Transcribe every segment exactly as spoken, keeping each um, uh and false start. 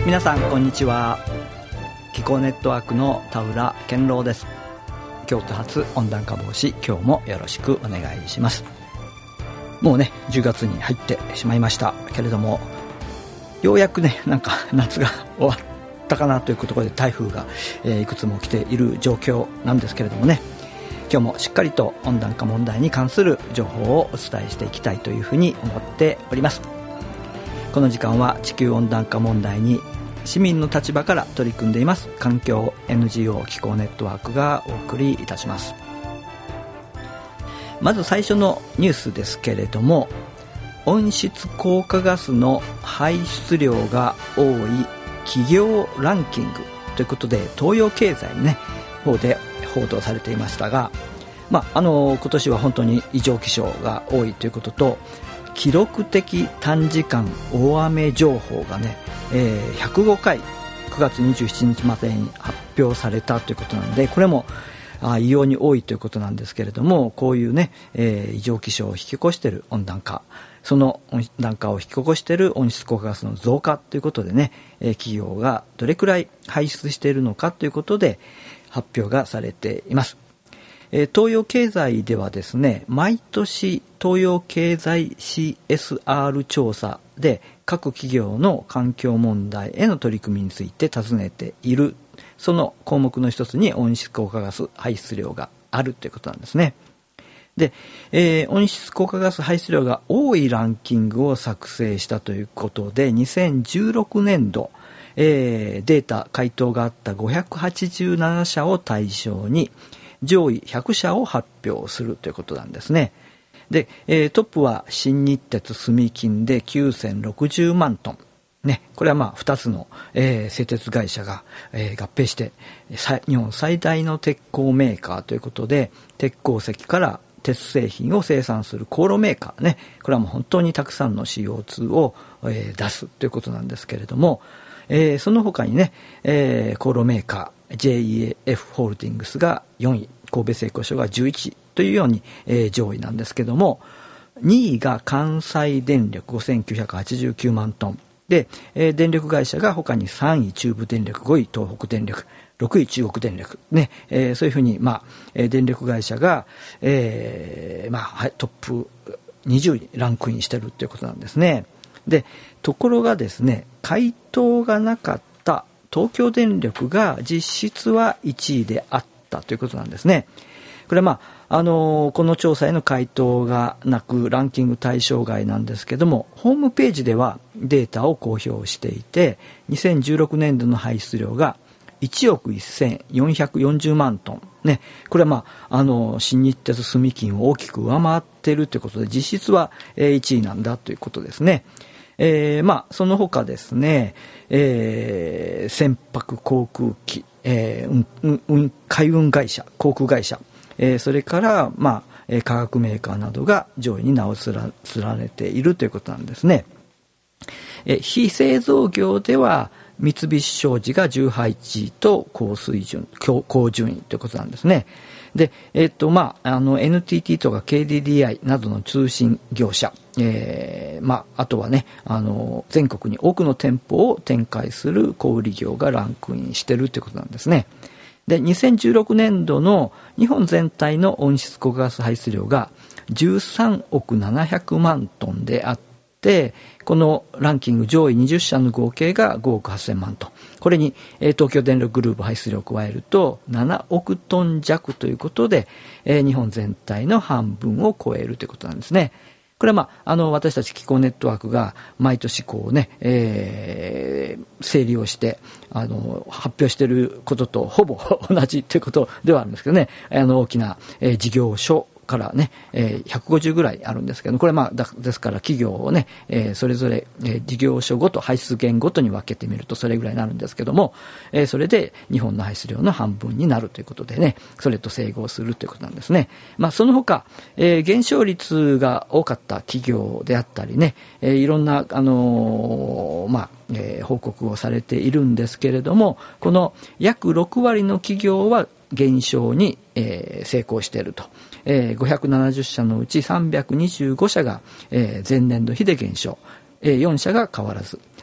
皆さんこんにちは。気候ネットワークの田浦健郎です。京都発温暖化防止、今日もよろしくお願いします。もうねじゅうがつに入ってしまいましたけれども、ようやくねなんか夏が終わったかなというところで台風が、えー、いくつも来ている状況なんですけれどもね、今日もしっかりと温暖化問題に関する情報をお伝えしていきたいというふうに思っております。この時間は地球温暖化問題に市民の立場から取り組んでいます環境 エヌジーオー 気候ネットワークがお送りいたします。まず最初のニュースですけれども、温室効果ガスの排出量が多い企業ランキングということで、東洋経済の、ね、方で報道されていましたが、まあ、あの今年は本当に異常気象が多いということと、記録的短時間大雨情報がね、えー、ひゃくごかいくがつにじゅうしちにちまでに発表されたということなので、これもあ異様に多いということなんですけれども、こういうね、えー、異常気象を引き起こしている温暖化、その温暖化を引き起こしている温室効果ガスの増加ということでね、えー、企業がどれくらい排出しているのかということで発表がされています。えー、東洋経済ではですね、毎年東洋経済 シーエスアール 調査で各企業の環境問題への取り組みについて尋ねている、その項目の一つに温室効果ガス排出量があるということなんですね。で、えー、温室効果ガス排出量が多いランキングを作成したということで、にせんじゅうろくねんど、えー、データ回答があったごひゃくはちじゅうななしゃを対象に上位ひゃくしゃを発表するということなんですね。で、えー、トップは新日鉄住金できゅうせんろくじゅうまんトン、ね、これはまあふたつの、えー、製鉄会社が、えー、合併して日本最大の鉄鋼メーカーということで、鉄鉱石から鉄製品を生産する高炉メーカーね、これはもう本当にたくさんの シーオーツー を、えー、出すということなんですけれども、えー、その他にね、えー、高炉メーカー ジェイイーエフ ホールディングスがよんい、神戸製鋼所がじゅういちいというように、えー、上位なんですけども、にいが関西電力ごせんきゅうひゃくはちじゅうきゅうまんトンで、えー、電力会社が他にさんい中部電力、ごい東北電力、ろくい中国電力、ね、えー、そういうふうに、まあえー、電力会社が、えーまあ、トップにじゅういランクインしてるということなんですね。で、ところがですね、回答がなかった東京電力が実質はいちいであったということなんですね。これはまあ、あのー、この調査への回答がなくランキング対象外なんですけども、ホームページではデータを公表していて、にせんじゅうろくねんどの排出量がいちおくせんよんひゃくよんじゅうまんトン、ね、これはまあ、あのー、新日鉄住金を大きく上回っているということで、実質は、えー、いちいなんだということですね。えー、まあその他ですね、えー、船舶航空機、えーうんうん、海運会社、航空会社、えー、それから、まあえー、化学メーカーなどが上位に名を連ねているということなんですね。えー、非製造業では三菱商事がじゅうはちいと高水準、高順位ということなんですね。で、えっと、まあ、あの、エヌティーティー とか ケーディーディーアイ などの通信業者、えー、まあ、あとはね、あの、全国に多くの店舗を展開する小売業がランクインしているということなんですね。で、にせんじゅうろくねんどの日本全体の温室効果ガス排出量がじゅうさんおくななひゃくまんトンであって、このランキング上位にじゅっしゃの合計がごおくはっせんまんトン。これに、えー、東京電力グループ排出量を加えるとななおくトン弱ということで、えー、日本全体の半分を超えるということなんですね。これは、まあ、あの私たち気候ネットワークが毎年こうね、えー、整理をしてあの発表していることとほぼ同じということではあるんですけどね、あの大きな、えー、事業所からね、えー、ひゃくごじゅうぐらいあるんですけど、これまあだですから企業をね、えー、それぞれ、えー、事業所ごと排出源ごとに分けてみるとそれぐらいになるんですけども、えー、それで日本の排出量の半分になるということでね、それと整合するということなんですね。まあその他、えー、減少率が多かった企業であったりね、えー、いろんなあのー、まあえー、報告をされているんですけれども、この約ろくわりの企業は減少に、えー、成功していると。えー、ごひゃくななじゅっしゃのうちさんびゃくにじゅうごしゃが、えー、前年度比で減少、えー、よんしゃが変わらず、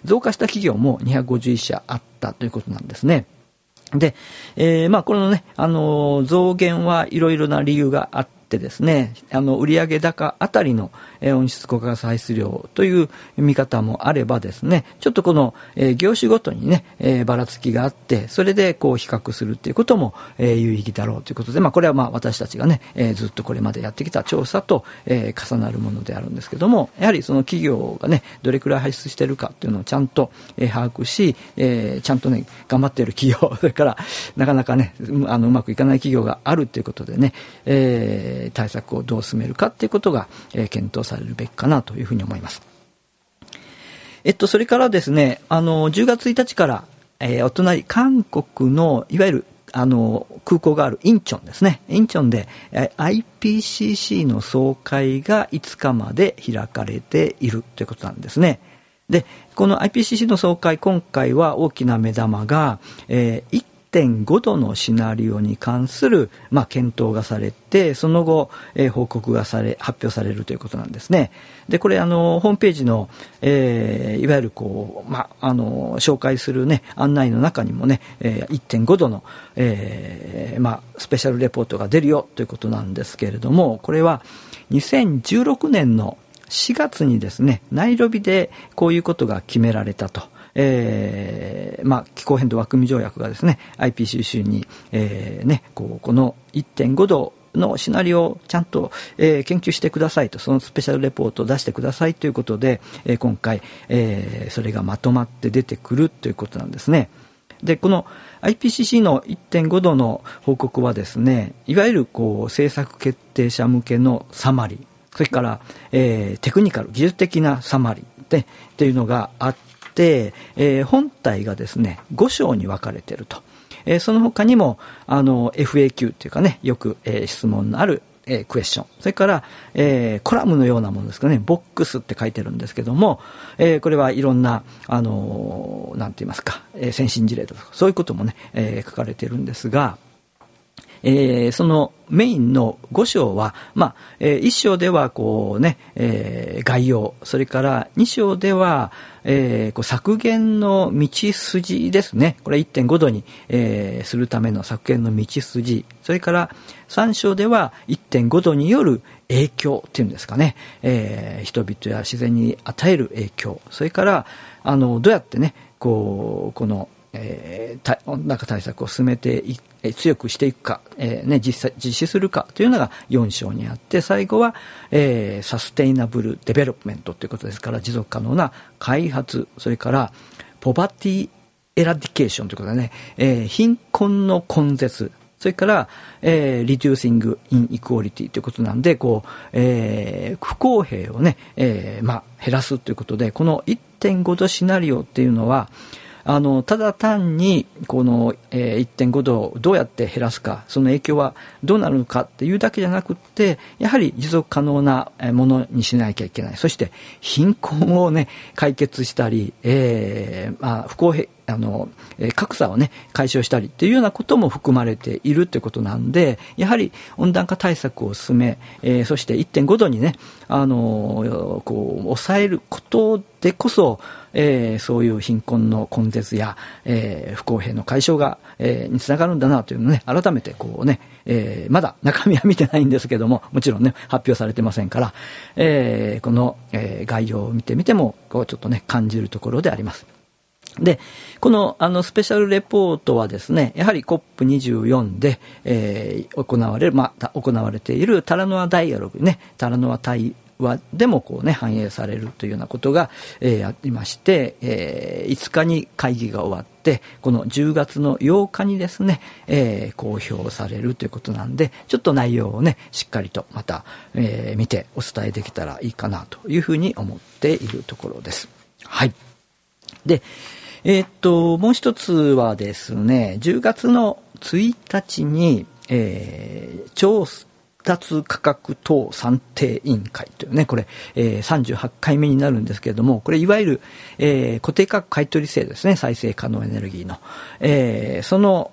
増加した企業もにひゃくごじゅういっしゃあったということなんですね。で、えー、まあこのね、あのー、増減はいろいろな理由があってですね、あの売上高あたりの、えー、温室効果ガス排出量という見方もあればですね、ちょっとこの、えー、業種ごとにね、えー、ばらつきがあって、それでこう比較するということも、えー、有意義だろうということで、まあこれはまあ私たちがね、えー、ずっとこれまでやってきた調査と、えー、重なるものであるんですけども、やはりその企業がね、どれくらい排出しているかというのをちゃんと、えー、把握し、えー、ちゃんとね、頑張っている企業、それからなかなかね、あのうまくいかない企業があるということでね、えー、対策をどう進めるかということが、えー、検討されるべきかなというふうに思います。えっと、それからですね、あのじゅうがつついたちから、えー、お隣韓国のいわゆるあの空港があるインチョンですね、インチョンで、えー、アイピーシーシー の総会がいつかまで開かれているということなんですね。で、この アイピーシーシー の総会、今回は大きな目玉が、えー、いってんごどのシナリオに関する、まあ、検討がされて、その後、えー、報告がされ発表されるということなんですね。で、これあのホームページの、えー、いわゆるこう、まあ、あの紹介するね案内の中にもね、えー、いってんごどの、えーまあ、スペシャルレポートが出るよということなんですけれども、これはにせんじゅうろくねんのしがつにですね、ナイロビでこういうことが決められたと。えーまあ、気候変動枠組条約がですね アイピーシーシー に、えーね、こうこの いってんごどのシナリオをちゃんと、えー、研究してくださいと、そのスペシャルレポートを出してくださいということで、えー、今回、えー、それがまとまって出てくるということなんですね。で、この アイピーシーシー の いってんごどの報告はですね、いわゆるこう政策決定者向けのサマリー、それから、えー、テクニカル技術的なサマリーでっていうのがあってで、えー、本体がですねご章に分かれていると、えー、その他にもあの エフエーキュー っていうかね、よく、えー、質問のある、えー、クエスチョン、それから、えー、コラムのようなものですかね、ボックスって書いてるんですけども、えー、これはいろんなあのー、なんて言いますか、えー、先進事例とかそういうこともね、えー、書かれてるんですが、えー、そのメインのご章は、まあえー、いっ章ではこう、ねえー、概要、それからに章では、えー、こう削減の道筋ですね、これ いってんごどに、えー、するための削減の道筋、それからさん章では いってんごどによる影響っていうんですかね、えー、人々や自然に与える影響、それからあのどうやってねこうこのえー、温暖化対策を進めてい、えー、強くしていくか、えーね、実際実施するかというのがよん章にあって、最後は、えー、サステイナブルデベロップメントということですから、持続可能な開発、それからポバティエラディケーションということでね、えー、貧困の根絶、それから、えー、リデューシングインイクオリティということなんで、こう、えー、不公平をね、えー、まあ減らすということで、この いってんごどシナリオっていうのはあのただ単にこの、えー、いってんごどをどうやって減らすか、その影響はどうなるのかっていうだけじゃなくって、やはり持続可能なものにしなきゃいけない。そして貧困をね解決したり、えーまあ、不公平あの格差をね解消したりっていうようなことも含まれているということなんで、やはり温暖化対策を進め、えー、そして いってんごどにねあのこう抑えることでこそ、えー、そういう貧困の根絶や、えー、不公平の解消が、えー、につながるんだなというのをね改めてこうね、えー、まだ中身は見てないんですけども、もちろんね発表されてませんから、えー、この、えー、概要を見てみてもこうちょっとね感じるところであります。で、この、あのスペシャルレポートはですね、やはり コップにじゅうよん で、えー、行われる、まあ、行われているタラノアダイアログね、タラノア対話でもこうね、反映されるというようなことが、えー、ありまして、えー、いつかに会議が終わって、このじゅうがつのようかにですね、えー、公表されるということなんで、ちょっと内容をね、しっかりとまた、えー、見てお伝えできたらいいかなというふうに思っているところです。はい。で、えー、っと、もう一つはですね、じゅうがつのついたちに、えー、調達価格等算定委員会というね、これ、えー、さんじゅうはちかいめになるんですけれども、これいわゆる、えー、固定価格買取制度ですね、再生可能エネルギーの。えー、その、まあ、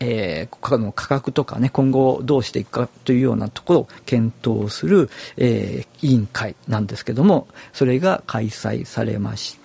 えー、この価格とかね、今後どうしていくかというようなところを検討する、えー、委員会なんですけども、それが開催されまして、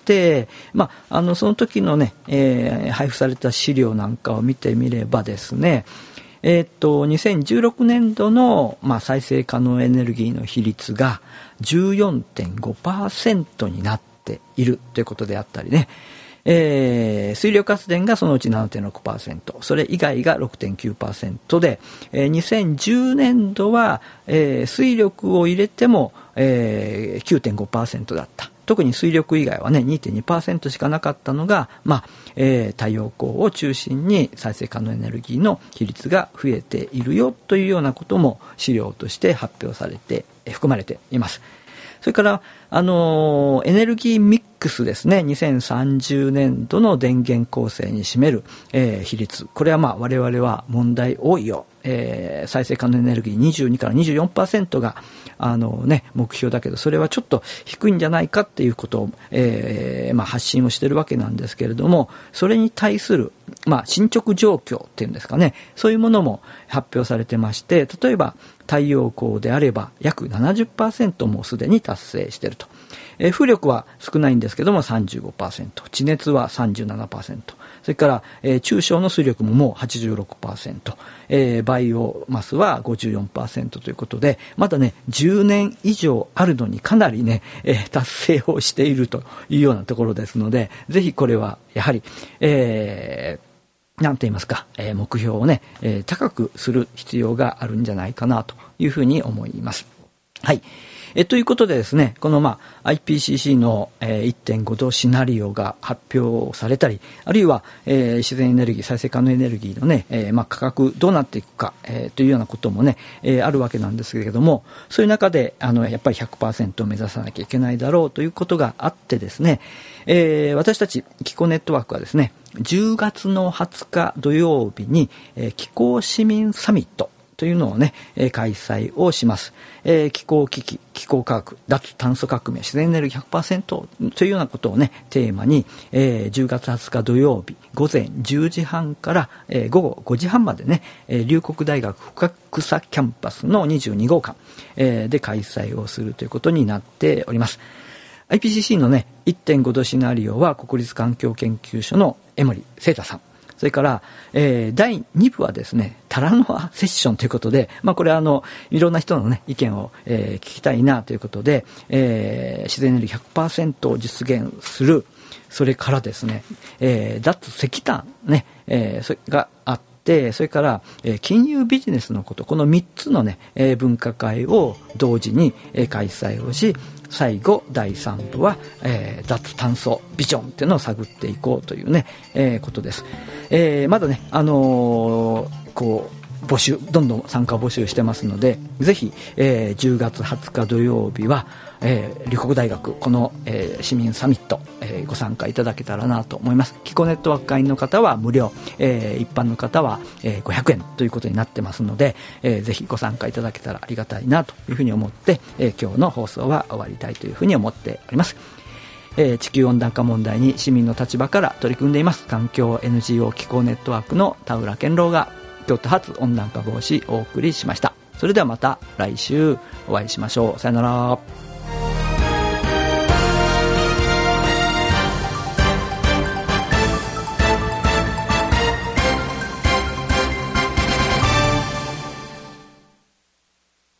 まあ、あのその時のね、えー、配布された資料なんかを見てみればですね、えー、っとにせんじゅうろくねんどの、まあ、再生可能エネルギーの比率が じゅうよんてんごパーセント になっているということであったりね、えー、水力発電がそのうち ななてんろくパーセント、それ以外が ろくてんきゅうパーセント で、えー、にせんじゅうねんどは、えー、水力を入れても、えー、きゅうてんごパーセント だった。特に水力以外はね にてんにパーセント しかなかったのが、まあえー、太陽光を中心に再生可能エネルギーの比率が増えているよというようなことも資料として発表されて、えー、含まれています。それから、あのー、エネルギーミックスですね、にせんさんじゅうねんどの電源構成に占める、えー、比率、これはまあ我々は問題多いよ、えー、再生可能エネルギーにじゅうにからにじゅうよんパーセント があの、ね、目標だけど、それはちょっと低いんじゃないかっていうことを、えーまあ、発信をしているわけなんですけれども、それに対する、まあ、進捗状況っていうんですかね、そういうものも発表されてまして、例えば太陽光であれば約 ななじゅっパーセント もすでに達成していると、えー、風力は少ないんですけども さんじゅうごパーセント、 地熱は さんじゅうななパーセント、それから、えー、中小の水力ももう はちじゅうろくパーセント、えー、バイオマスは ごじゅうよんパーセント ということで、まだねじゅうねん以上あるのにかなりね、えー、達成をしているというようなところですので、ぜひこれはやはり、えーなんて言いますか、えー、目標をね、えー、高くする必要があるんじゃないかなというふうに思います。はい。えー、ということでですね、このまあ アイピーシーシー の、えー、いってんご 度シナリオが発表されたり、あるいは、えー、自然エネルギー、再生可能エネルギーのね、えー、まあ価格どうなっていくか、えー、というようなこともね、えー、あるわけなんですけれども、そういう中であのやっぱり ひゃくパーセント を目指さなきゃいけないだろうということがあってですね、えー、私たち気候ネットワークはですね、じゅうがつのはつか土曜日に、えー、気候市民サミットというのをね、えー、開催をします。えー、気候危機、気候科学、脱炭素革命、自然エネルギー ひゃくパーセント というようなことをね、テーマに、えー、じゅうがつはつか土曜日午前じゅうじはんから、えー、午後ごじはんまでね、えー、龍谷大学深草キャンパスのにじゅうにごうかん、えー、で開催をするということになっております。アイピーシーシー のね いってんご 度シナリオは国立環境研究所の江森聖太さん、それから、えー、だいにぶはですねタラノアセッションということで、まあ、これはあのいろんな人の、ね、意見を、えー、聞きたいなということで、えー、自然エネルギー ひゃくパーセント を実現する、それからですね、えー、脱石炭、ねえー、それがあって、それから、えー、金融ビジネスのこと、このみっつの、ねえー、分科会を同時に、えー、開催をし、最後だいさんぶは、えー、脱炭素ビジョンっていうのを探っていこうというね、えー、ことです。えー、まだね、あのー、こう募集どんどん参加募集してますので、ぜひ、えー、じゅうがつはつか土曜日は、えー、龍谷大学この、えー、市民サミット、えー、ご参加いただけたらなと思います。気候ネットワーク会員の方は無料、えー、一般の方は、えー、ごひゃくえんということになってますので、えー、ぜひご参加いただけたらありがたいなというふうに思って、えー、今日の放送は終わりたいというふうに思っております。えー、地球温暖化問題に市民の立場から取り組んでいます環境 エヌジーオー 気候ネットワークの田浦健郎が京都発温暖化防止をお送りしました。それではまた来週お会いしましょう。さよなら。